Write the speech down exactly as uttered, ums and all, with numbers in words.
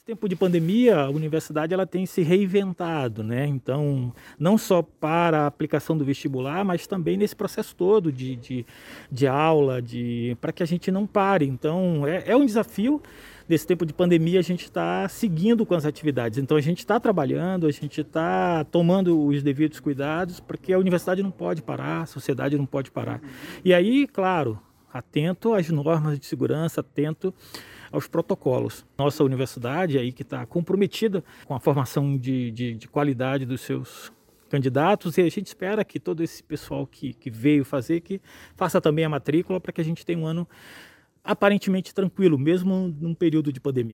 tempo de pandemia, a universidade ela tem se reinventado, né? Então, não só para a aplicação do vestibular, mas também nesse processo todo de, de, de aula, de, para que a gente não pare. Então, é, é um desafio. Nesse tempo de pandemia, a gente está seguindo com as atividades. Então, a gente está trabalhando, a gente está tomando os devidos cuidados, porque a universidade não pode parar, a sociedade não pode parar. E aí, claro, atento às normas de segurança, atento aos protocolos. Nossa universidade aí que está comprometida com a formação de, de, de qualidade dos seus candidatos, e a gente espera que todo esse pessoal que, que veio fazer, que faça também a matrícula para que a gente tenha um ano aparentemente tranquilo, mesmo num período de pandemia.